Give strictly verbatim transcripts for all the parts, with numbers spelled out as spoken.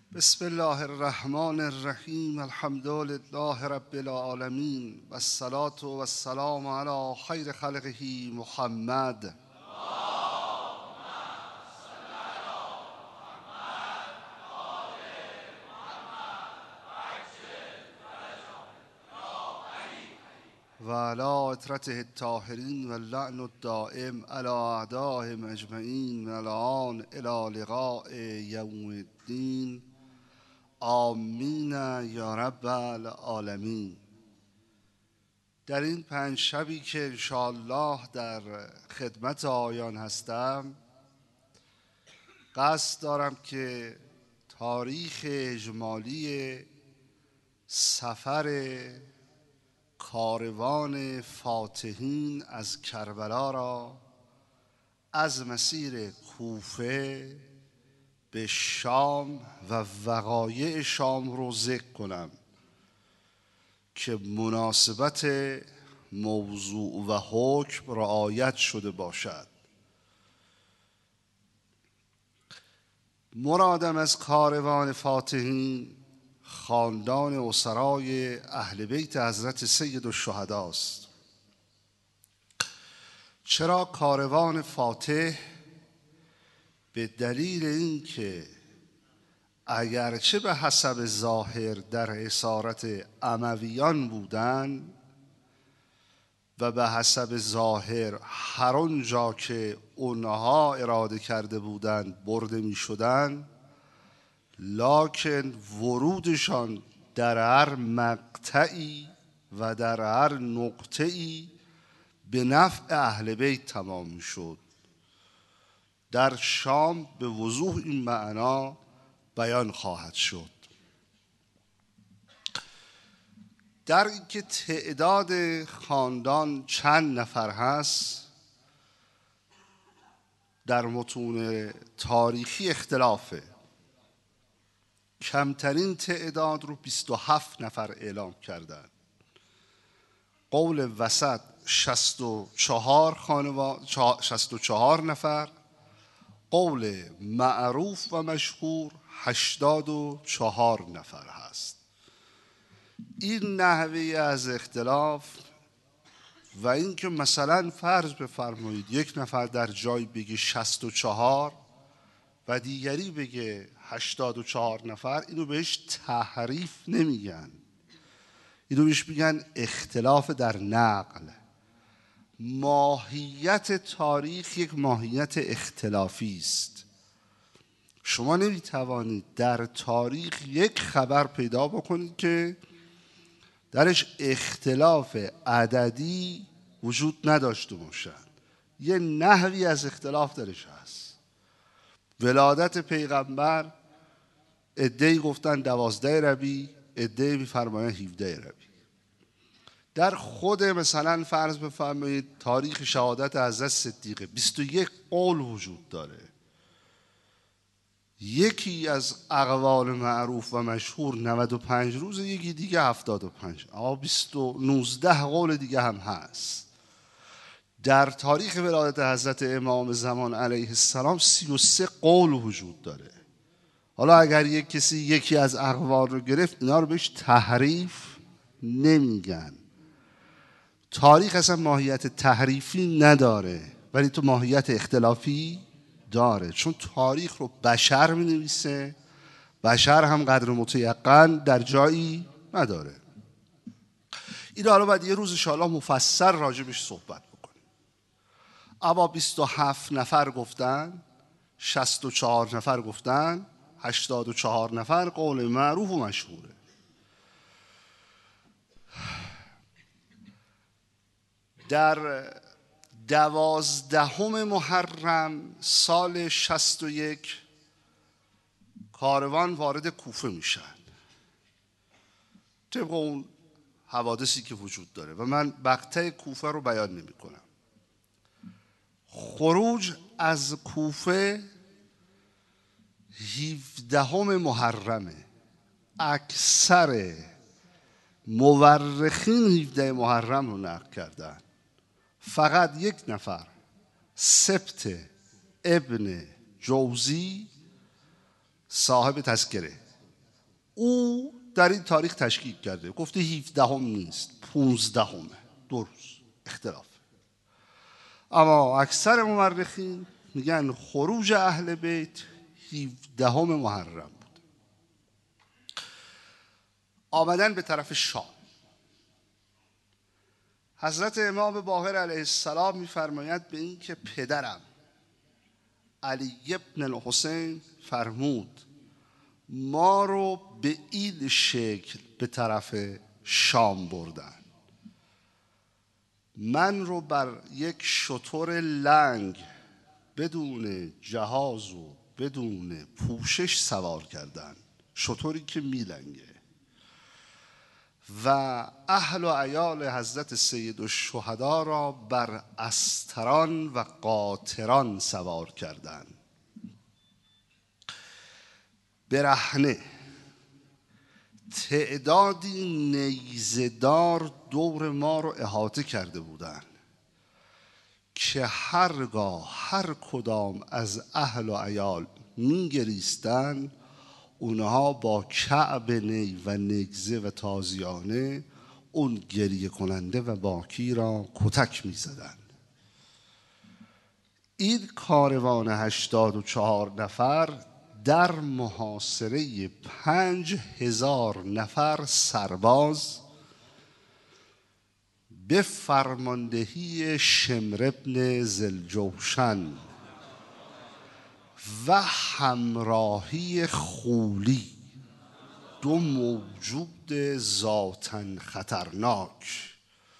بسم الله الرحمن الرحیم. الحمد لله رب العالمین و الصلاة و السلام علی خیر خلقه محمد. و علی اطرته الطاهرین و اللعن الدائم علی اعدائهم اجمعین من الان الی لقاء یوم الدین. آمین یا رب العالمین. در این پنج شبی که انشاءالله در خدمت آیان هستم، قصد دارم که تاریخ اجمالی سفر کاروان فاتحین از کربلا را از مسیر کوفه به شام و وقایع شام رو ذکر کنم که مناسبت موضوع و حکم رعایت شده باشد. مرادم از کاروان فاتحین خاندان اسرای اهل بیت حضرت سید الشهدا است. چرا کاروان فاتح؟ به دلیل اینکه اگرچه به حسب ظاهر در اسارت امویان بودند و به حسب ظاهر هر آنجا که اونها اراده کرده بودند برده می شدند، لکن ورودشان در هر مقطعی و در هر نقطه‌ای به نفع اهل بیت تمام می شد. در شام به وضوح این معنا بیان خواهد شد. در اینکه تعداد خاندان چند نفر هست در متون تاریخی اختلافه. کمترین تعداد رو بیست و هفت نفر اعلام کردن. قول وسط شصت و چهار خانواد شصت و چهار نفر. قول معروف و مشهور هشتاد و چهار نفر هست. این نحوه از اختلاف و اینکه مثلا فرض بفرمایید یک نفر در جای بگه شصت و چهار و دیگری بگه هشتاد و چهار نفر، اینو بهش تحریف نمیگن، اینو بهش میگن اختلاف در نقل. ماهیت تاریخ یک ماهیت اختلافی است. شما نمیتوانید در تاریخ یک خبر پیدا بکنید که درش اختلاف عددی وجود نداشته باشد. یه نحوی از اختلاف درش هست. ولادت پیغمبر عده‌ای گفتن دوازده ربیع، عده‌ای می‌فرمایند هفده ربیع. در خود مثلا فرض بفرمایید تاریخ شهادت حضرت صدیقه بیست و یک قول وجود داره. یکی از اقوال معروف و مشهور نود و پنج روز، یکی دیگه هفتاد و پنج. آقا بیست و نوزده قول دیگه هم هست. در تاریخ ولادت حضرت امام زمان علیه السلام سی و سه قول وجود داره. حالا اگر یک کسی یکی از اقوال رو گرفت، اینا رو بهش تحریف نمیگن. تاریخ اصلا ماهیت تحریفی نداره، ولی تو ماهیت اختلافی داره، چون تاریخ رو بشر می نویسه. بشر هم قدر متیقن در جایی نداره. این حالا باید یه روز انشاءالله مفصل راجبش صحبت بکنیم. اما بیست و هفت نفر گفتن، شصت و چهار نفر گفتن، هشتاد و چهار نفر قول معروف و مشهوره. در دوازدهم محرم سال شصت و یک کاروان وارد کوفه میشن طبق اون حوادثی که وجود داره و من مقطع کوفه رو بیان نمی کنم. خروج از کوفه هفدهم محرمه. اکثر مورخین هفده محرم رو نقل کردن. فقط یک نفر، سبت ابن جوزی صاحب تذکره، او در این تاریخ تشکیک کرده، گفته هفدهم نیست، پونزدهمه. دو روز اختلاف. اما اکثر مورخین میگن خروج اهل بیت هفدهم محرم بود. آمدن به طرف شام. حضرت امام باقر علیه السلام میفرماید به این که پدرم علی ابن الحسین فرمود ما رو به این شکل به طرف شام بردن. من رو بر یک شتر لنگ بدون جهاز و بدون پوشش سوار کردن، شتری که میلنگه، و اهل و عیال حضرت سید الشهدا را بر استران و قاطران سوار کردن. برهنه تعدادی نیزدار دور ما رو احاطه کرده بودند که هرگاه هر کدام از اهل و عیال میگریستن، اونها با کعب نی و نگزه و تازیانه اون گریه کننده و باکی را کتک می زدن. این کاروان هشتاد و چهار نفر در محاصره پنج هزار نفر سرباز به فرماندهی شمر ابن ذوالجوشن و همراهی خولی، دو موجود ذاتاً خطرناک.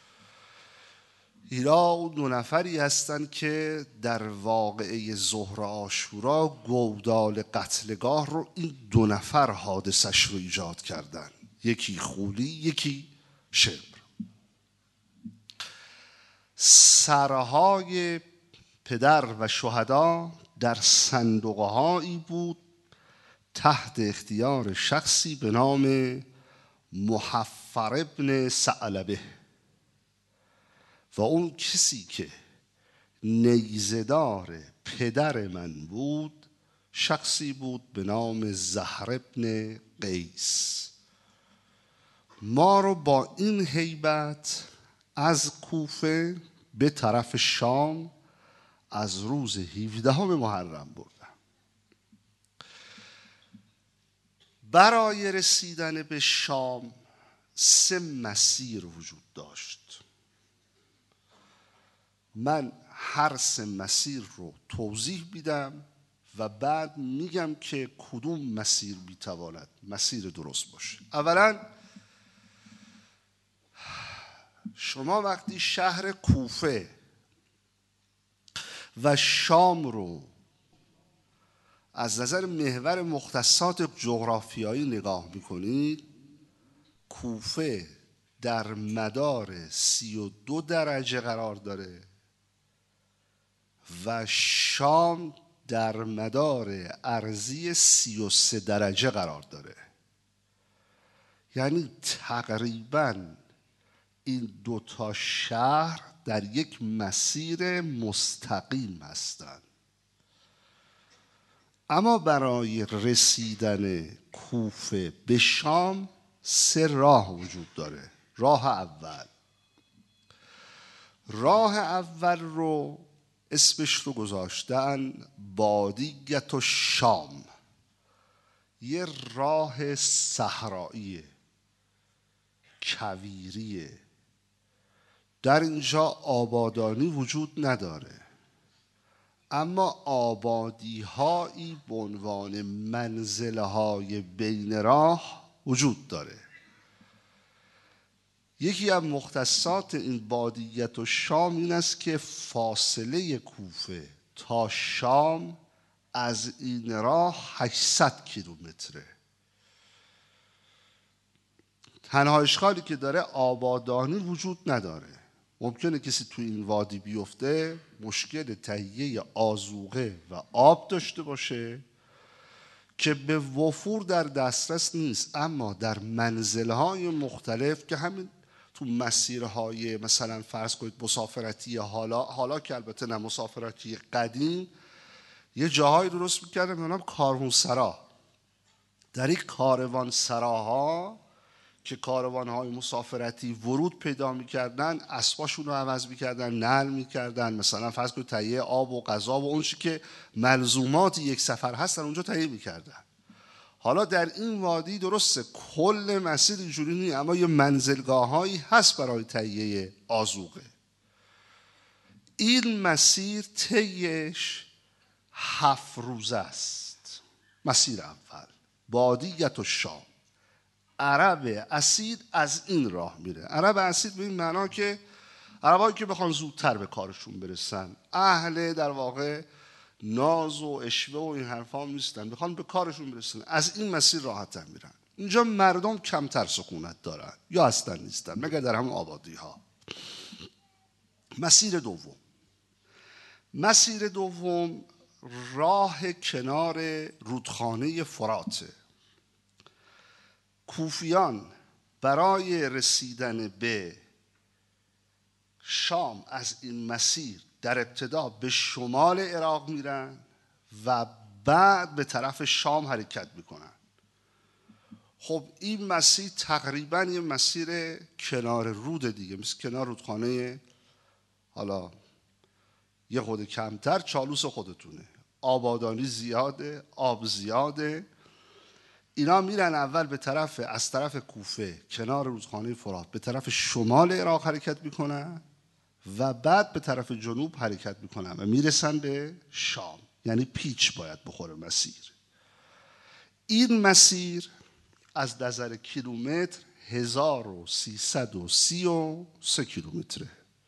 اینا دو نفری هستند که در واقعه ظهر عاشورا گودال قتلگاه رو این دو نفر حادثش رو ایجاد کردن، یکی خولی یکی شمر. سرهای پدر و شهدا در صندوقهایی بود تحت اختیار شخصی به نام محفر ابن ثعلبه، و اون کسی که نیزدار پدر من بود شخصی بود به نام زهر ابن قیس. ما رو با این هیبت از کوفه به طرف شام از روز هفدهم محرم بردن. برای رسیدن به شام سه مسیر وجود داشت. من هر سه مسیر رو توضیح میدم و بعد میگم که کدوم مسیر میتواند مسیر درست باشه. اولا شما وقتی شهر کوفه و شام رو از نظر محور مختصات جغرافیایی نگاه میکنید، کوفه در مدار سی و دو درجه قرار داره و شام در مدار ارضی سی و سه درجه قرار داره. یعنی تقریباً این دو تا شهر در یک مسیر مستقیم هستند. اما برای رسیدن کوفه به شام سه راه وجود داره. راه اول راه اول رو اسمش رو گذاشتن بادیت و شام، یه راه صحرایی کویریه. در اینجا آبادانی وجود نداره، اما آبادی هایی به عنوان منزله های بین راه وجود داره. یکی از مختصات این بادیت و شام این است که فاصله کوفه تا شام از این راه هشتصد کیلومتره. تنها اشکالی که داره آبادانی وجود نداره. ممکنه کسی تو این وادی بیفته مشکل تهیه آذوقه و آب داشته باشه که به وفور در دسترس نیست، اما در منزل‌های مختلف که همین تو مسیرهای مثلا فرض کنید مسافرتی حالا حالا که البته نه مسافرتی قدیم، یه جاهایی درست می‌کردن به نام کاروانسرا. در این کاروان سراها که کاروان‌های مسافرتی ورود پیدا می‌کردن، اسباشون رو عوض می‌کردن، نعل می‌کردن، مثلا فرض کنید تهیه آب و غذا و اون چیزی که ملزومات یک سفر هستن اونجا تهیه می‌کردن. حالا در این وادی درسته کل مسیر اینجوری نیست، اما یه منزلگاه‌هایی هست برای تهیه آذوقه. این مسیر طیش هفت روزه است. مسیر اول بادیت و شام. عرب اصیل از این راه میره. عرب اصیل به این معنا که عربایی که بخوان زودتر به کارشون برسن، اهل در واقع ناز و عشوه و این حرفا نیستن، بخوان به کارشون برسن از این مسیر راحت‌تر میرن. اینجا مردم کمتر سکونت دارن یا اصلا نیستن مگر در همون آبادی ها. مسیر دوم مسیر دوم راه کنار رودخانه فراته. کوفیان برای رسیدن به شام از این مسیر در ابتدا به شمال عراق میرن و بعد به طرف شام حرکت میکنن. خب این مسیر تقریبا یه مسیر کنار رود دیگه، مثل کنار رودخانه، حالا یه خود کمتر، چالوس خودتونه، آبادانی زیاده، آب زیاده. اینا میرن اول به طرف از طرف کوفه کنار رودخانه فرات به طرف شمال عراق حرکت میکنن و بعد به طرف جنوب حرکت میکنن و میرسن به شام. یعنی پیچ باید بخوره مسیر. این مسیر از نظر کیلومتر هزار و سیصد و سی و سه کیلومتره.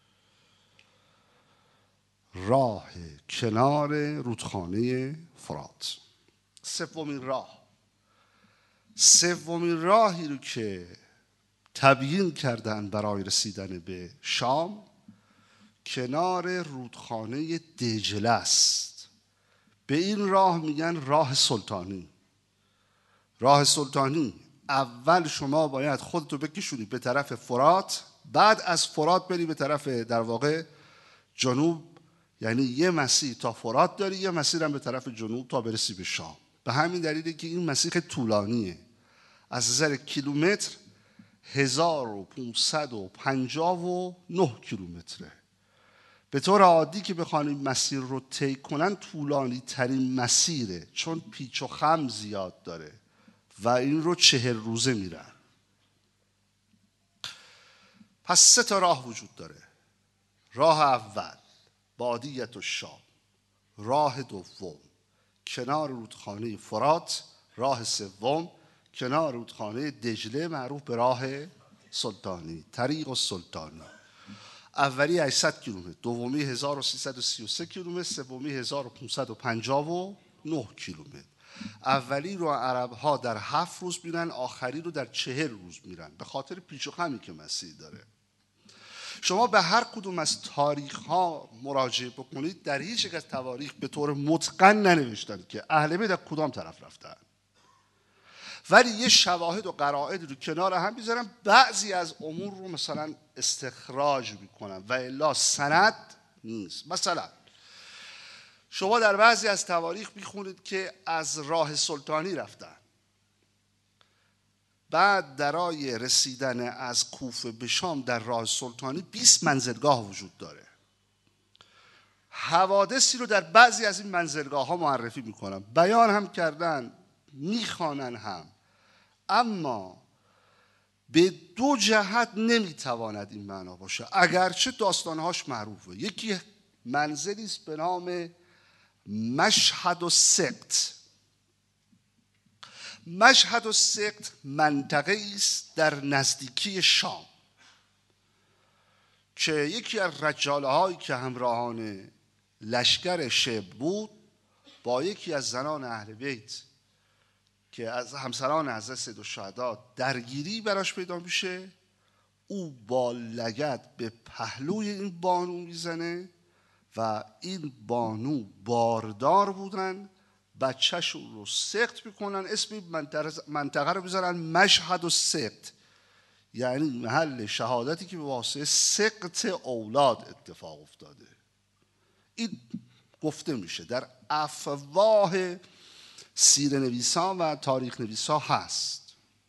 راه کنار رودخانه فرات. سومین راه سومین راهی رو که تبیین کردن برای رسیدن به شام کنار رودخانه دجله است. به این راه میگن راه سلطانی. راه سلطانی اول شما باید خودتو بکشونی به طرف فرات، بعد از فرات بری به طرف در واقع جنوب، یعنی یه مسیر تا فرات داری، یه مسیر هم به طرف جنوب تا برسی به شام. به همین دلیله که این مسیر طولانیه. از نظر کیلومتر هزار و پانصد و پنجاه و نه کیلومتره. به طور عادی که بخوان این مسیر رو طی کنن طولانی ترین مسیره، چون پیچ و خم زیاد داره و این رو چهل روزه میرن. پس سه تا راه وجود داره. راه اول بادیت و شام، راه دوم کنار رودخانه فرات، راه سوم کنار رودخانه دجله معروف به راه سلطانی، طریق السلطانی. اولی هشتصد کیلومتر، دومی هزار و سیصد و سی و سه کیلومتر، سومی هزار و پانصد و پنجاه و نه کیلومتر. اولی رو عرب ها در هفت روز میرن، آخری رو در چهل روز میرن به خاطر پیچ و خمی که مسیر داره. شما به هر کدوم از تاریخ ها مراجعه بکنید، در هیچ یک از تواریخ به طور متقن ننوشتن که اهل بیت از کدام طرف رفتن، ولی یه شواهد و قرائن رو کنار هم میذارن، بعضی از امور رو مثلا استخراج میکنن و الا سند نیست. مثلا شما در بعضی از تواریخ میخونید که از راه سلطانی رفتن، بعد درای رسیدن از کوفه به شام در راه سلطانی بیست منزلگاه وجود داره. حوادثی رو در بعضی از این منزلگاه ها معرفی میکنن، بیان هم کردن، میخوانن هم، اما به دو جهت نمیتواند این معنا باشه، اگرچه داستانهاش معروفه. یکی منزلی است به نام مشهد و سقط. مشهد و سقط منطقه است در نزدیکی شام که یکی از رجاله هایی که همراهان لشکر شبل بود با یکی از زنان اهل بیت که از همسران حضرت سیدالشهدا درگیری براش پیدا میشه. او با لگد به پهلوی این بانو میزنه و این بانو باردار بودن، بچه‌شون رو سقط میکنن، اسم منطقه رو میذارن مشهد و سقط، یعنی محل شهادتی که به واسطه سقط اولاد اتفاق افتاده. این گفته میشه در افواه سیره نویسا و تاریخ نویسا هست.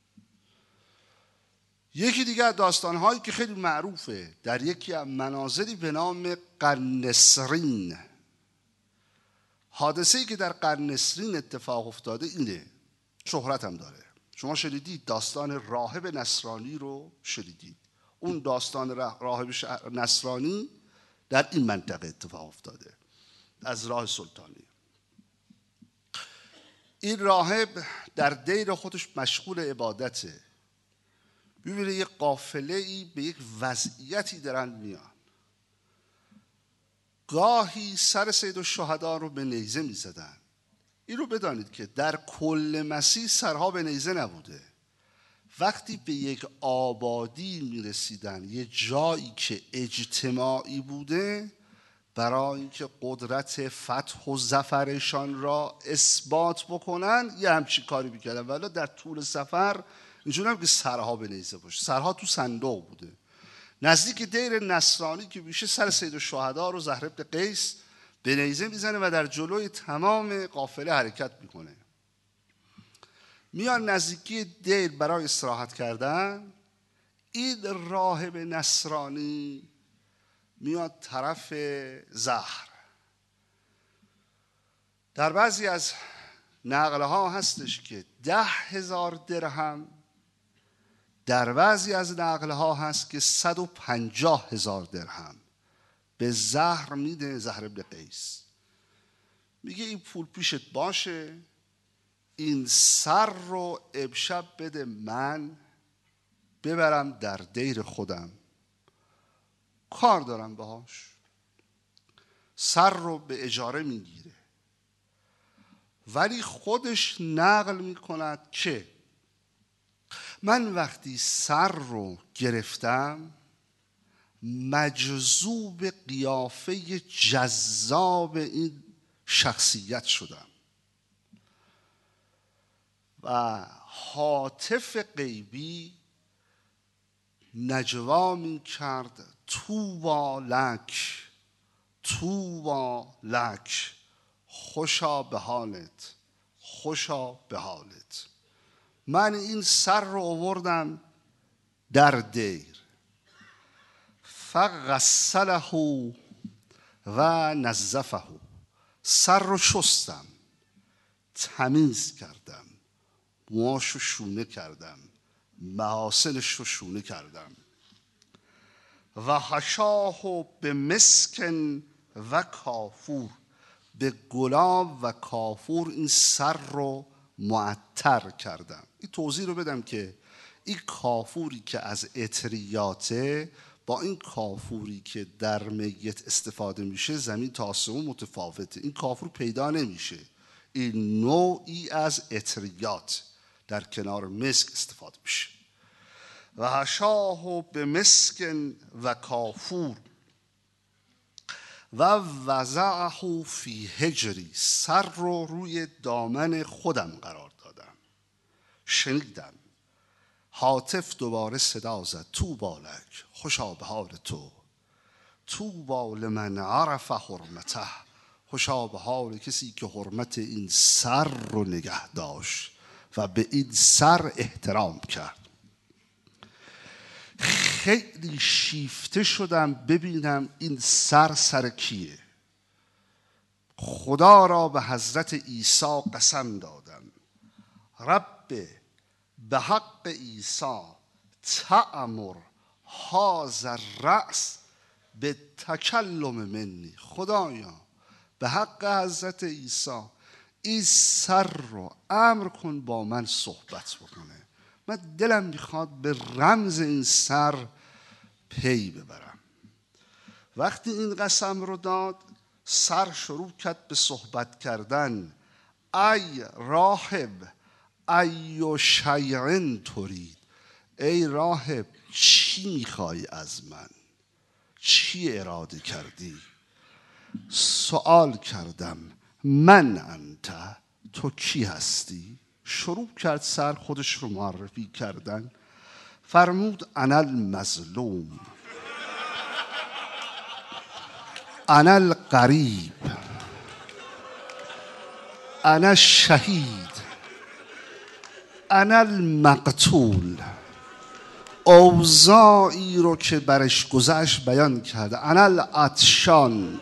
یکی دیگه از داستانهایی که خیلی معروفه در یکی از مناظری به نام قرنسرین. حادثه‌ای که در قرنسرین اتفاق افتاده اینه، شهرت هم داره. شما شنیدید داستان راهب نصرانی رو شنیدید. اون داستان راهب نصرانی در این منطقه اتفاق افتاده، از راه سلطانی. این راهب در دیر خودش مشغول عبادته. ببینید یک قافله ای به یک وضعیتی دارن میان. گاهی سر سید الشهدا رو به نیزه میزدن. این رو بدانید که در کل مسیح سرها به نیزه نبوده. وقتی به یک آبادی میرسیدن، یه جایی که اجتماعی بوده، برای اینکه قدرت فتح و ظفرشان را اثبات بکنن یه همچین کاری میکردن. ولی در طول سفر اینجور هم که سرها به نیزه باشه، سرها تو صندوق بوده. نزدیک دیر نصرانی که میشه، سر سید الشهدا رو زهر بن قیس به نیزه میزنه و در جلوی تمام قافله حرکت میکنه. میان نزدیکی دیر برای استراحت کردن. این راهب نصرانی میاد طرف زهر. در بعضی از نقله ها هستش که ده هزار درهم، در بعضی از نقله ها هست که صد و پنجاه هزار درهم به زهر میده. زهر بن قیس میگه این پول پیشت باشه، این سر رو امشب بده من، ببرم در دیر خودم، کار دارم باهاش. سر رو به اجاره میگیره، ولی خودش نقل میکند که من وقتی سر رو گرفتم مجذوب قیافه جذاب این شخصیت شدم و هاتف غیبی نجوا می کرد توبا لک، توبا لک، خوشا به حالت، خوشا به حالت. من این سر رو آوردم در دیر، فغسله و نظفه، سر رو شستم، تمیز کردم، موهاشو شونه کردم، محاسنش رو شونه کردم. و حشاه به مسکن و کافور، به گلاب و کافور این سر رو معطر کردم. این توضیح رو بدم که این کافوری که از عطریاته با این کافوری که در میت استفاده میشه زمین تا آسمون متفاوته. این کافور پیدا نمیشه، این نوعی از عطریات در کنار مسک استفاده میشه. و حشاه به مسکن و کافور و وضعه فی حجری، سر رو روی دامن خودم قرار دادم. شنیدم هاتف دوباره صدا زد توبا لک، خوشا به حال تو، توبا لمن عرف حرمته، خوشا به حال کسی که حرمت این سر رو نگه داشت و به این سر احترام کرد. خیلی شیفته شدم ببینم این سر سر کیه. خدا را به حضرت عیسی قسم دادم، رب به حق عیسی تأمر هذا الرأس به تکلم منی. خدایا به حق حضرت عیسی این سر رو امر کن با من صحبت بکنه. من دلم میخواد به رمز این سر پی ببرم. وقتی این قسم رو داد، سر شروع کرد به صحبت کردن. ای راهب ای شیء ترید، ای راهب چی میخوای از من، چی اراده کردی؟ سوال کردم من انت، تو کی هستی؟ شروع کرد سر خودش رو معرفی کردن. فرمود انا المظلوم، انا الغریب، انا شهید، انا المقتول. اوضاعی رو که برش گذشت بیان کرده. انا العطشان.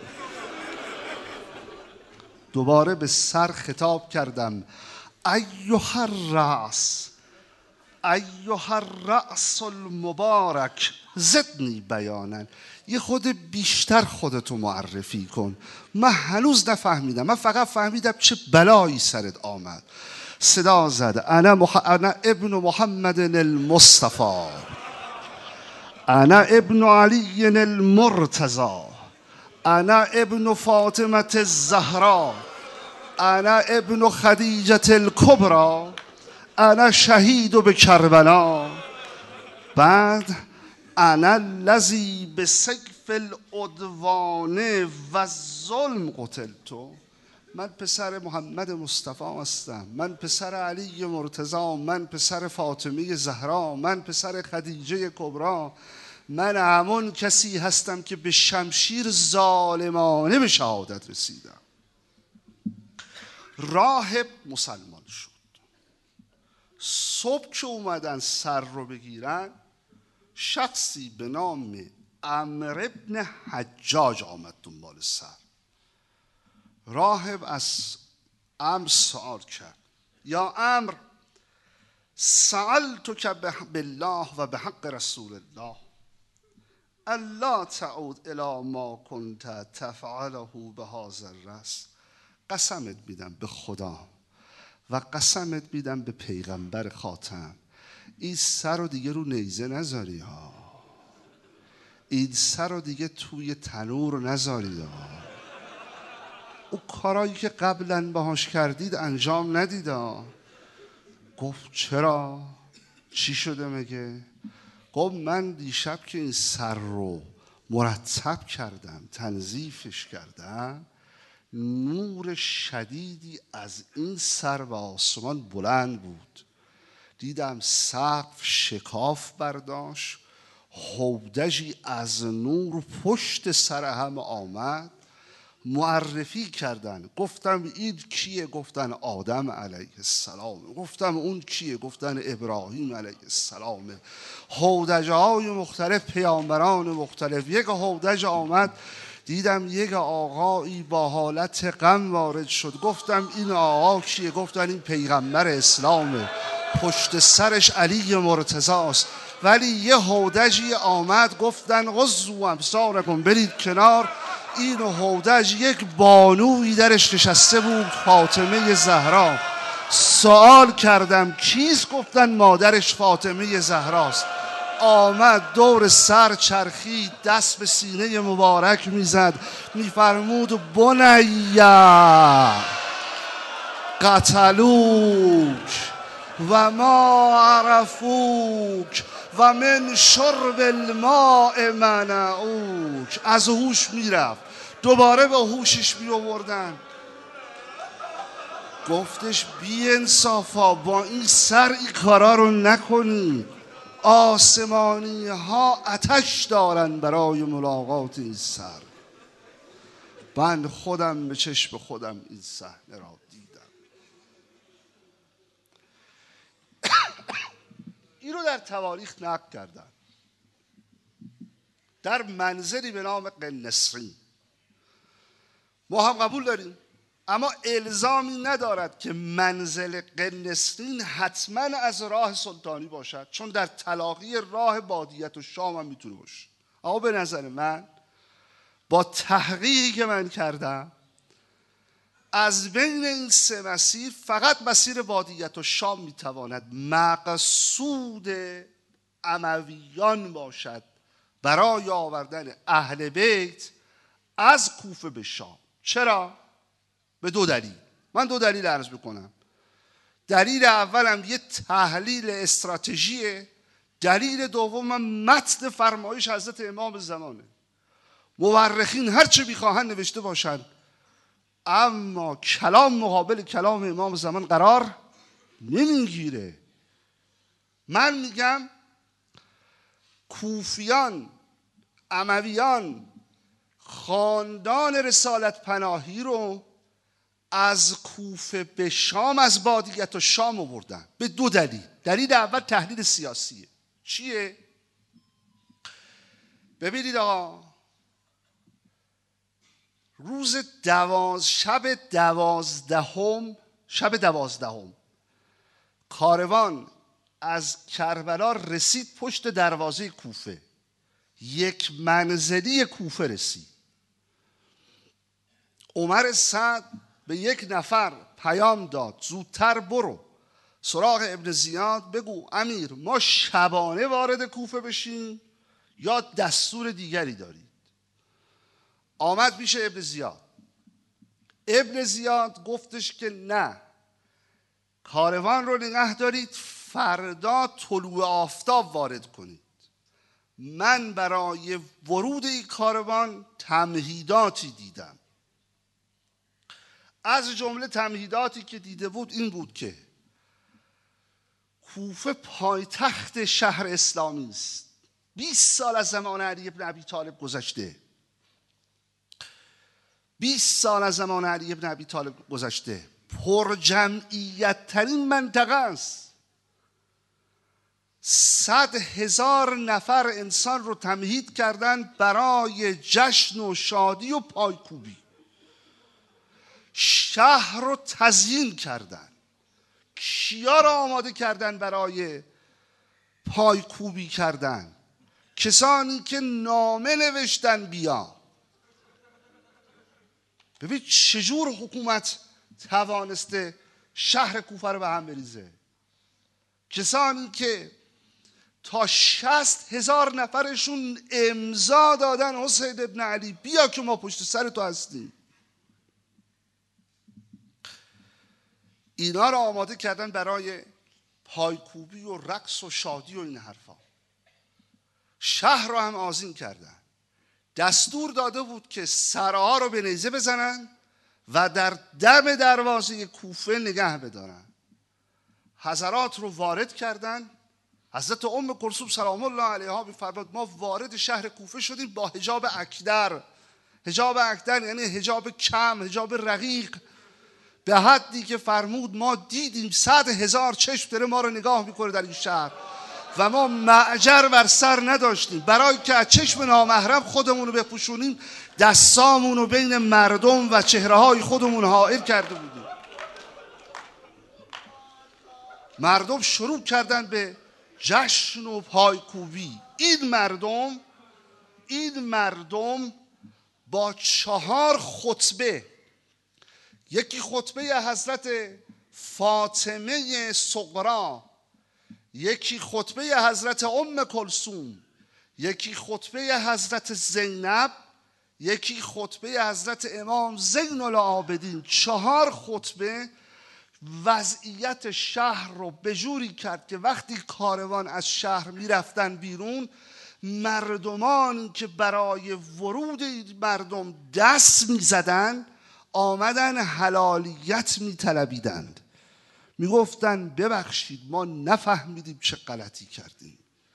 دوباره به سر خطاب کردم. ایها الرأس، ایها الرأس المبارک زدنی بیانن. یه خود بیشتر خودتو معرفی کن. من هنوز نفهمیدم، من فقط فهمیدم چه بلایی سرت آمد. صدا زد. انا, مح... انا ابن محمد المصطفى، انا ابن علی المرتضی، انا ابن فاطمه الزهرا، انا ابن خدیجه الکبری، انا شهید به کربلا. بعد انا الذی بسیف العدوان و ظلم قتلت. من پسر محمد مصطفی هستم، من پسر علی مرتضی، من پسر فاطمه زهرا، من پسر خدیجه کبرا. من همون کسی هستم که به شمشیر ظالمانه به شهادت رسیدم. راهب مسلمان شد. صبح که اومدن سر رو بگیرن، شخصی به نام عمرو ابن حجاج آمد دنبال سر. راهب از عمرو سؤال کرد. یا عمرو، سألتک بالله و به حق رسول الله الا تعود الی ما کنت تفعله بهذا الرأس. قسمت میدم به خدا و قسمت میدم به پیغمبر خاتم، این سر رو دیگه رو نیزه نذاری ها، این سر رو دیگه توی تنور نذاری ها. او کارایی که قبلا باهاش کردید انجام ندید ها. گفت چرا؟ چی شده مگه؟ گفت من دیشب که این سر رو مرتب کردم، تنظیفش کردم، نور شدیدی از این سر و آسمان بلند بود. دیدم سقف شکاف برداشت، هودجی از نور پشت سر هم آمد. معرفی کردن. گفتم این کیه؟ گفتن آدم علیه السلام. گفتم اون کیه؟ گفتن ابراهیم علیه السلام. هودجه های مختلف، پیامبران مختلف. یک هودج آمد، دیدم یک آقایی با حالت غم وارد شد. گفتم این آقا کیه؟ گفتن این پیغمبر اسلامه، پشت سرش علی مرتضی است. ولی یه هودجی آمد، گفتن غضوا ابصارکم، برید کنار. این هودج یک بانویی درش نشسته بود، فاطمه زهرا. سوال کردم کیست؟ گفتن مادرش فاطمه زهراست. آمد دور سر چرخید، دست به سینه مبارک میزد، میفرمود بنیا قتلوک و ما عرفوک و من شرب الماء منعوک. از هوش میرفت، دوباره به هوشش می آوردن. گفتش بی انصافا، با این سر این کارا رو نکنی. آسمانی ها آتش دارن برای ملاقات این سر. من خودم به چشم خودم این صحنه را دیدم. این رو در تواریخ نقل کردن در منزلی به نام قنسرین. ما هم قبول داریم، اما الزامی ندارد که منزل قنسرین حتما از راه سلطانی باشد، چون در تلاقی راه بادیت و شام هم میتونه باشه. اما به نظر من با تحقیقی که من کردم، از بین این سه مسیر فقط مسیر بادیت و شام میتواند مقصود امویان باشد برای آوردن اهل بیت از کوفه به شام. چرا؟ به دو دلیل. من دو دلیل عرض میکنم. دلیل اولم یه تحلیل استراتژیه. دلیل دومم متن فرمایش حضرت امام زمانه. مورخین هرچه میخواهند نوشته باشند، اما کلام مقابل کلام امام زمان قرار نمیگیره. من میگم کوفیان، امویان خاندان رسالت پناهی رو از کوفه به شام از بادیت و شام آوردن به دو دلیل. دلیل اول تحلیل سیاسیه. چیه؟ ببینید آقا، روز دواز شب دوازدهم شب دوازدهم کاروان از کربلا رسید پشت دروازه کوفه، یک منزلی کوفه رسید. عمر سعد به یک نفر پیام داد زودتر برو سراغ ابن زیاد بگو امیر ما شبانه وارد کوفه بشیم یا دستور دیگری دارید. آمد پیش ابن زیاد. ابن زیاد گفتش که نه، کاروان رو نگه دارید، فردا طلوع آفتاب وارد کنید. من برای ورود این کاروان تمهیداتی دیدم. از جمله تمهیداتی که دیده بود این بود که کوفه پایتخت شهر اسلامی است. بیست سال از زمان علی بن ابی طالب گذشته. بیست سال از زمان علی بن ابی طالب گذشته. پر جمعیت ترین منطقه است. صد هزار نفر انسان رو تمهید کردن برای جشن و شادی و پایکوبی. شهر رو تزیین کردن. کیا را آماده کردن برای پایکوبی کردن؟ کسانی که نامه نوشتن بیا. ببین چجور حکومت توانسته شهر کوفه رو به هم بریزه. کسانی که تا شصت هزار نفرشون امضا دادن حسین ابن علی بیا که ما پشت سر تو هستیم. اینا رو آماده کردن برای پایکوبی و رقص و شادی و این حرفا. شهر رو هم آذین کردن. دستور داده بود که سرها رو به نیزه بزنن و در دم دروازه کوفه نگه بدارن. حضرات رو وارد کردن. حضرت ام کلثوم سلام الله علیها می‌فرماد ما وارد شهر کوفه شدیم با حجاب اکدر. حجاب اکدر یعنی حجاب کم، حجاب رقیق، به حدی که فرمود ما دیدیم صد هزار چشم داره ما رو نگاه میکنه در این شهر و ما معجر بر سر نداشتیم. برای که از چشم نامحرم خودمون رو بپوشونیم دستامون رو بین مردم و چهره های خودمون حائل کرده بودیم. مردم شروع کردن به جشن و پایکوبی. این مردم این مردم با چهار خطبه، یکی خطبه حضرت فاطمه صغرا، یکی خطبه حضرت ام کلثوم، یکی خطبه حضرت زینب، یکی خطبه حضرت امام زین العابدین، چهار خطبه وضعیت شهر رو به جوری کرد که وقتی کاروان از شهر میرفتن بیرون، مردمان که برای ورود مردم دست میزدن آمدن حلالیت میطلبیدند، میگفتند ببخشید ما نفهمیدیم چه غلطی کردیم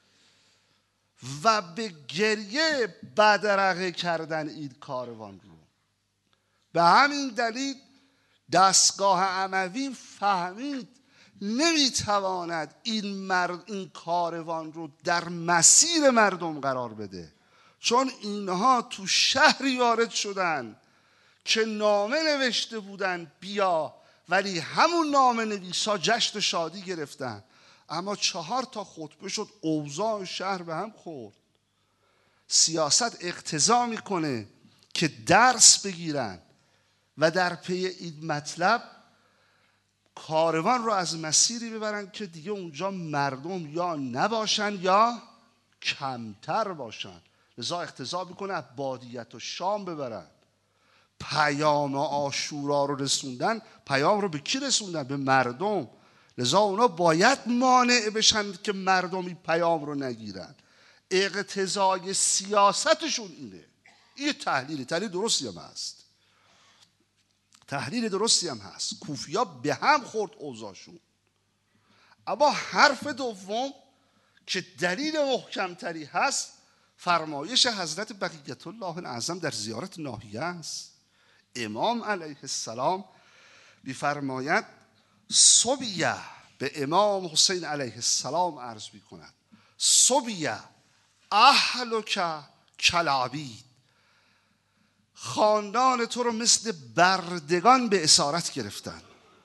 و به گریه بدرقه کردن این کاروان رو. به همین دلیل دستگاه اموی فهمید نمیتواند این مرد این کاروان رو در مسیر مردم قرار بده، چون اینها تو شهری وارد شدن که نامه نوشته بودن بیا، ولی همون نامه نویسا جشن شادی گرفتن. اما چهار تا خطبه شد اوضاع شهر به هم خورد. سیاست اقتضا میکنه که درس بگیرن و در پی این مطلب کاروان رو از مسیری ببرن که دیگه اونجا مردم یا نباشن یا کمتر باشن. لذا اقتضا میکنه بادیت و شام ببرن. پیام عاشورا رو رسوندن. پیام رو به کی رسوندن؟ به مردم. لذا اونا باید مانع بشن که مردم این پیام رو نگیرن. اقتضای سیاستشون اینه. این تحلیل تحلیل درستی هم هست. تحلیل درستی هم هست. کوفیا به هم خورد اوضاعشون. اما حرف دوم که دلیل محکمتری هست فرمایش حضرت بقیت الله الاعظم در زیارت ناحیه است. امام علیه السلام می‌فرماید صبیه به امام حسین علیه السلام عرض می‌کند صبیه اهلک کالعبید، خاندان تو رو مثل بردگان به اسارت گرفتن.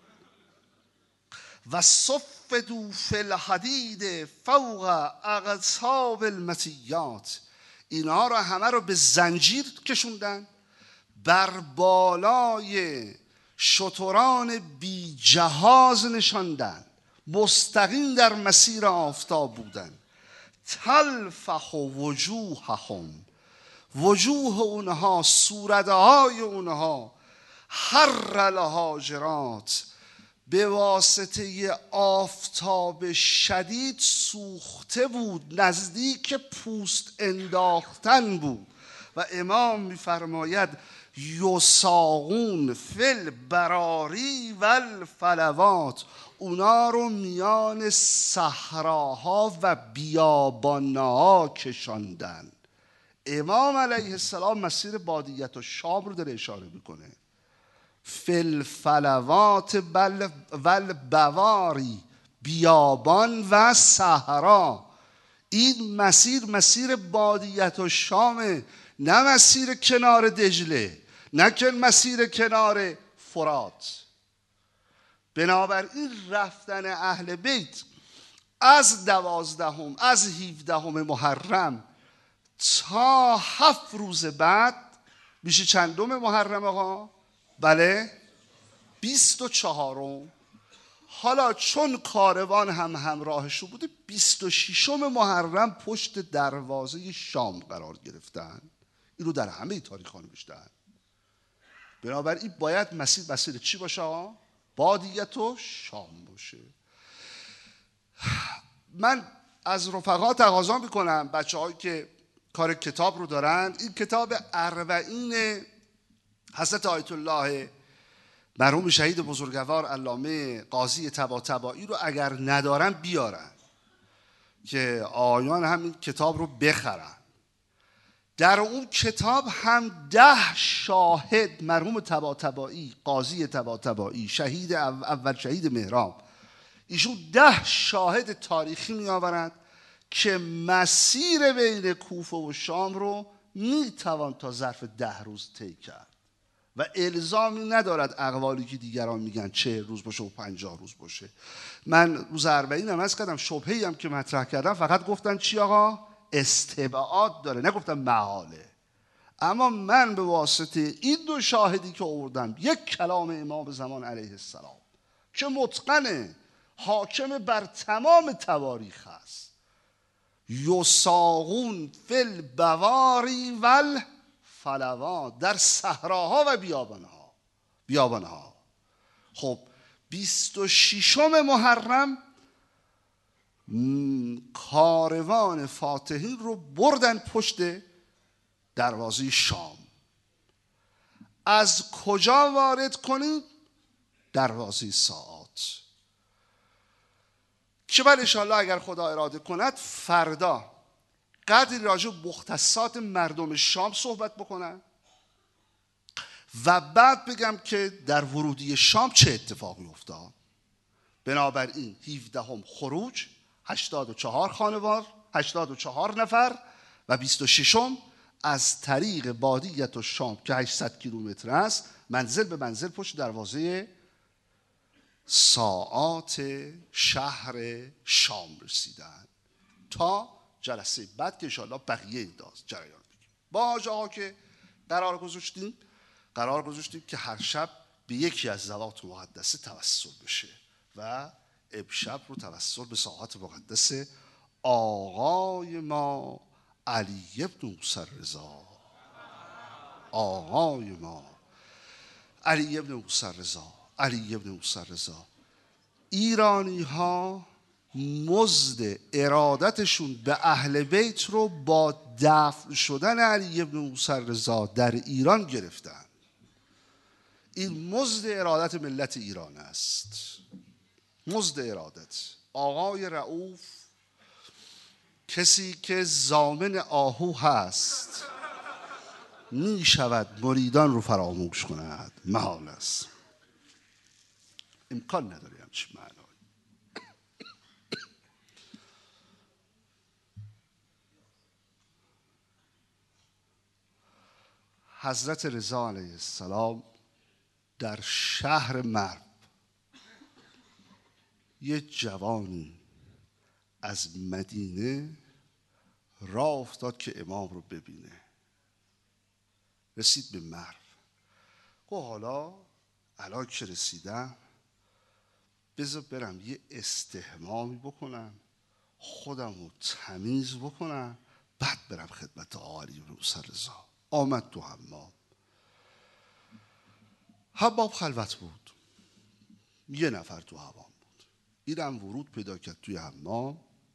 و صفدوا فی الحدید فوق اقصاب المطیات، اینها رو همه رو به زنجیر کشوندن، بر بالای شتران بی جهاز نشاندن، مستقیم در مسیر آفتاب بودن. تلفح وجوههم، وجوه اونها، صورتهای اونها، حر الهاجرات، به واسطه آفتاب شدید سوخته بود، نزدیک پوست انداختن بود. و امام می‌فرماید یساقون فی البراری و الفلوات، اونا رو میان صحراها و بیابانها کشاندن. امام علیه السلام مسیر بادیت و شام رو داره اشاره میکنه. فی الفلوات بل والبواری، بیابان و صحرا. این مسیر مسیر بادیت و شامه، نه مسیر کنار دجله، نه که مسیر کنار فرات. بنابراین رفتن اهل بیت از دوازدهم از هفدهم محرم تا هفت روز بعد میشه چندم محرم ها؟ بله بیست و چهارم. حالا چون کاروان هم همراهشو بوده، بیست و ششم محرم پشت دروازه شام قرار گرفتن. این رو در همه تاریخ‌ها نوشتن. بنابراین باید مسیر مسیر چی باشه؟ بادیت و شام باشه. من از رفقا تقاضا میکنم، بچه هایی که کار کتاب رو دارن، این کتاب اربعین حضرت آیت الله مرحوم شهید بزرگوار علامه قاضی طباطبایی رو اگر ندارن بیارن که آیان هم این کتاب رو بخرن. در اون کتاب هم ده شاهد، مرحوم طباطبایی، قاضی طباطبایی، شهید اول شهید مهراب، ایشون ده شاهد تاریخی می آورند که مسیر بین کوفه و شام رو می توان تا ظرف ده روز طی کرد و الزامی ندارد اقوالی که دیگران میگن چه روز باشه و پنجاه روز باشه. من روز اربعین هم از کردم، شبهی هم که مطرح کردم فقط گفتن چی آقا؟ استبعاد داره، نگفتم محاله. اما من به واسطه این دو شاهدی که آوردم، یک کلام امام زمان علیه السلام که متقنه، حاکم بر تمام تواریخ است، یساقون فی البواری والفلوات، در صحراها و بیابانها بیابانها. خب بیست و ششم محرم کاروان فاتحین رو بردن پشت دروازه شام. از کجا وارد کنید؟ دروازه ساعات. که بعد انشاءالله اگر خدا اراده کند فردا قدری راجع به مختصات مردم شام صحبت بکنم و بعد بگم که در ورودی شام چه اتفاقی افتاد. بنابراین هفدهم خروج، هشتاد و چهار خانوار، هشتاد و چهار نفر، و بیست و ششم از طریق بادیت و شام که هشتصد کیلومتر است، منزل به منزل پشت دروازه ساعات شهر شام رسیدن تا جلسه بعد که انشاءالله بقیه داز جریان بگیم. با حاج آقا که قرار گذاشتیم قرار گذاشتیم که هر شب به یکی از ذوات مقدسه توسل بشه و امشب رو توسل به ساعات مقدس آقای ما علی ابن موسی رضا، آقای ما علی ابن موسی رضا، علی ابن موسی رضا. ایرانی ها مزد ارادتشون به اهل بیت رو با دفن شدن علی ابن موسی رضا در ایران گرفتن. این مزد ارادت ملت ایران است، مزد ارادت. آقای رؤوف کسی که ضامن آهو هست می شود مریدان رو فراموش کند، محال است. امکان نداره همچین معنایی. حضرت رضا علیه السلام در شهر مرو یه جوانی از مدینه راه افتاد که امام رو ببینه. رسید به مرو. گفت حالا الان که رسیدم بذار برم یه استحمامی بکنم، خودم رو تمیز بکنم، بعد برم خدمت آقا علی بن موسی رضا. آمد تو حمام. حمام خلوت بود، یه نفر تو حمام بود. اینم ورود پیدا کرد توی حمام،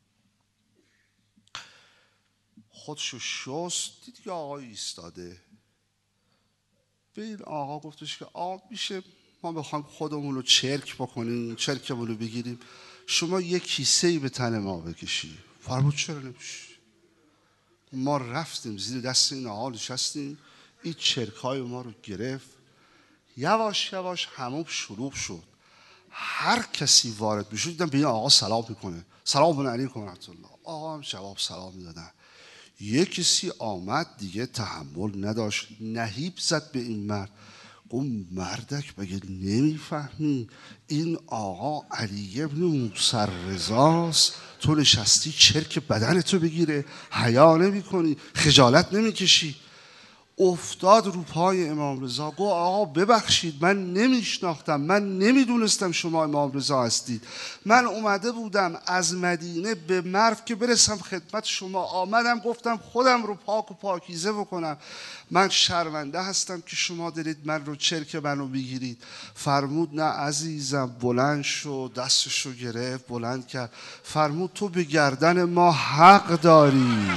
خودشو شست، دید که آقا ایستاده. به این آقا گفتش که آقا میشه ما بخوایم خودمون رو چرک بکنیم، چرکمون رو بگیریم، شما یک کیسه‌ای به تن ما بکشی. فرمود چرا نمیشه؟ ما رفتیم زیر دست این آقا نشستیم، این چرکای ما رو گرفت. یواش یواش حموم شروع شد. هر کسی وارد بشد دیدم به این آقا سلام میکنه، سلام علیکم و رحمت الله. آقا هم جواب سلام میدادن. یک کسی آمد دیگه تحمل نداشت، نهیب زد به این مرد. گفت مردک بگه نمیفهمی این آقا علی ابن موسی رضاست، تو نشستی چرک بدنتو بگیره، حیا نمی کنی، خجالت نمی کشی؟ افتاد رو پای امام رضا. گفت آقا ببخشید من نمیشناختم، من نمیدونستم شما امام رضا هستید. من اومده بودم از مدینه به مرو که برسم خدمت شما، آمدم گفتم خودم رو پاک و پاکیزه بکنم. من شرمنده هستم که شما دارید من رو چرک منو بگیرید. فرمود نه عزیزم. بلند شو، دستشو گرفت بلند کرد، فرمود تو به گردن ما حق داری،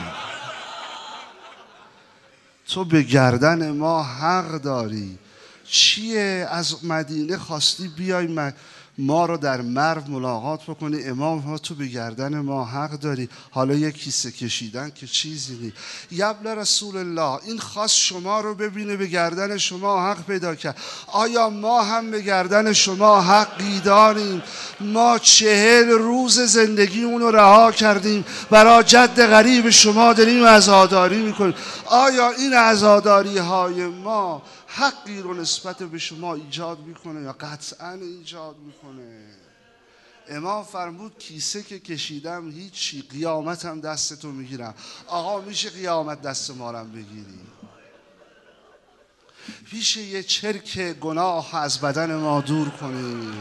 تو به گردن ما حق داری. چیه از مدینه خواستی بیای ما رو در مرو ملاقات بکنی؟ امام ها تو به گردن ما حق داری. حالا یک کیسه کشیدن که چیزی نی. یبل رسول الله این خواست شما رو ببینه، به گردن شما حق پیدا کرد. آیا ما هم به گردن شما حقی داریم؟ ما چهل روز زندگیمون رو رها کردیم برای جد غریب شما داریم عزاداری میکنیم. آیا این عزاداری های ما حقی رو نسبت به شما ایجاد میکنه یا قطعا ایجاد میکنه؟ امام فرمود کیسه که کشیدم هیچی، قیامتم دستتو میگیرم. آقا میشه قیامت دست مارم بگیری؟ میشه یه چرک گناه از بدن ما دور کنی؟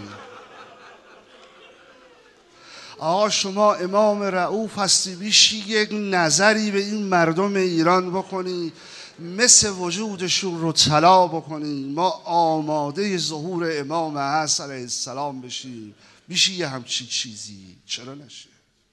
آقا شما امام رؤوف هستی، میشه یک نظری به این مردم ایران بکنی، مثل وجودشون رو طلا بکنیم، ما آماده ظهور امام هست علیه السلام بشیم؟ میشه یه همچین چیزی؟ چرا نشه؟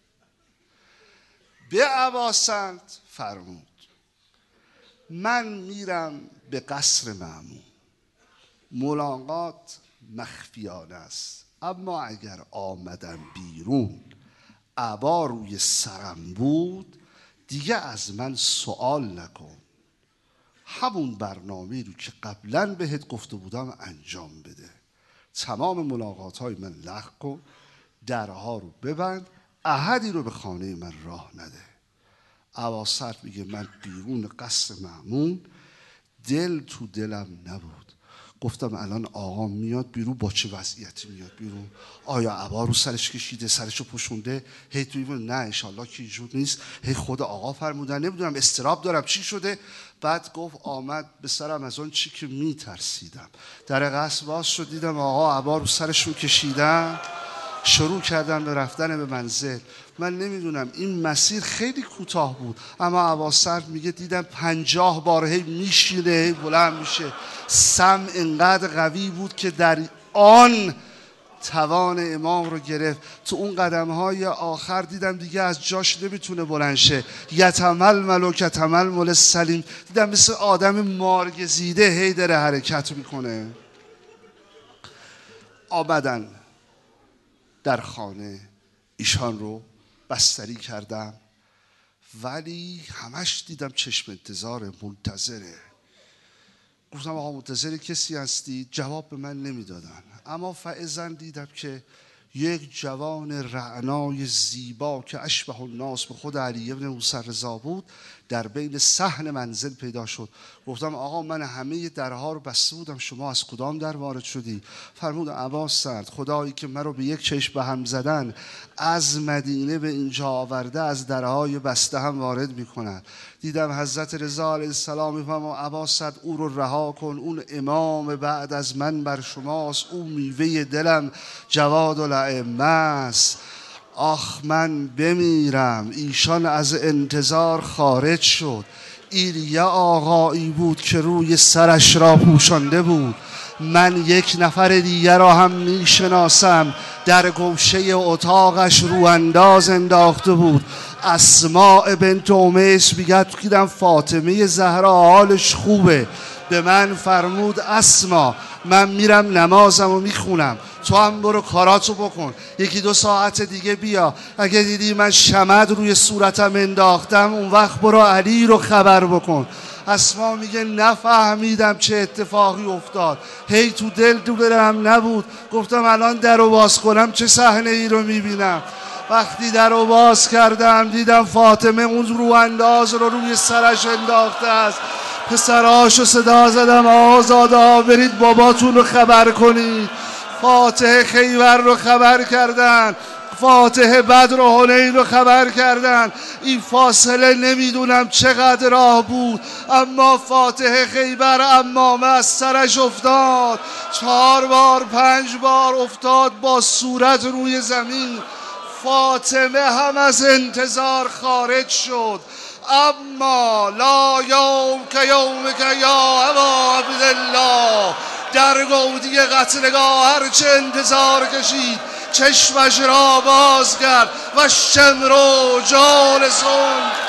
به اباسنت فرمود من میرم به قصر مأمون، ملاقات مخفیانه است، اما اگر آمدم بیرون عبا روی سرم بود دیگه از من سوال نکن، همون برنامه رو که قبلا بهت گفته بودم انجام بده. تمام ملاقات های من لغو کن، درها رو ببند، احدی رو به خانه من راه نده. اباسنت میگه من بیرون قصر مأمون دل تو دلم نبود. گفتم الان آقا میاد بیرون با چه وضعیتی میاد بیرون؟ آیا عبا رو سرش کشیده، سرشو پوشونده؟ هی توی نه انشالله که اینجور نیست، هی خود آقا فرمودن، نمیدونم استراب دارم چی شده. بعد گفت آمد به سرم از اون چی که میترسیدم. در قصر باز شد، دیدم آقا عبا رو سرشون کشیدن، شروع کردن به رفتن به منزل. من نمیدونم این مسیر خیلی کوتاه بود، اما اباسنت میگه دیدم پنجاه بار هی میشینه هی بلند میشه. سمع انقدر قوی بود که در آن توان امام رو گرفت. تو اون قدم های آخر دیدم دیگه از جاش نمیتونه بلند شه. یتململ و کتململ سلیم، دیدم مثل آدم مارگزیده هی داره حرکت میکنه. آمدن در خانه، ایشان رو بستری کردم، ولی همش دیدم چشم انتظار، منتظره. گفتم آقا منتظر کسی هستی؟ جواب به من نمیدادن. اما فعزن دیدم که یک جوان رعنای زیبا که اشبه الناس به خود علی ابن موسی رضا بود در بین صحن منزل پیدا شد. گفتم آقا من همه درها رو بسته بودم، شما از کدام در وارد شدی؟ فرمود ابا سعد خدایی که من رو به یک چشم به هم زدن از مدینه به اینجا آورده از درهای بسته هم وارد میکنن. دیدم حضرت رضا علیه السلام میفرما ابا سعد او رو رها کن، اون امام بعد از من بر شماست، او میوه دلم جواد الائمه است. آخ من بمیرم. ایشان از انتظار خارج شد. ایلیا آقایی بود که روی سرش را پوشانده بود. من یک نفر دیگر را هم میشناسم، در گوشه اتاقش رو انداز انداخته بود. اسماء بنت امیس میگه دیدم فاطمه زهرا حالش خوبه. به من فرمود اسما من میرم نمازم و میخونم، تو هم برو کاراتو بکن، یکی دو ساعت دیگه بیا. اگه دیدی من شمد روی صورتم انداختم اون وقت برو علی رو خبر بکن. اسما میگه نفهمیدم چه اتفاقی افتاد، هی تو دل تو دلم نبود. گفتم الان در رو باز کنم چه صحنه ای رو میبینم. وقتی در رو باز کردم دیدم فاطمه اون رو انداز رو روی سرش انداخته است. پسراشو صدا زدم آزادا برید باباتون رو خبر کنید. فاتح خیبر رو خبر کردن، فاتح بدر و حنین رو خبر کردن. این فاصله نمیدونم چقدر راه بود، اما فاتح خیبر امامه از سرش افتاد، چهار بار پنج بار افتاد با صورت روی زمین. فاطمه هم از انتظار خارج شد. اما لا یوم که یوم که یا ابا عبدالله، در گودی قتلگاه هرچه انتظار کشید چشمش را باز کرد و شمرو جالسون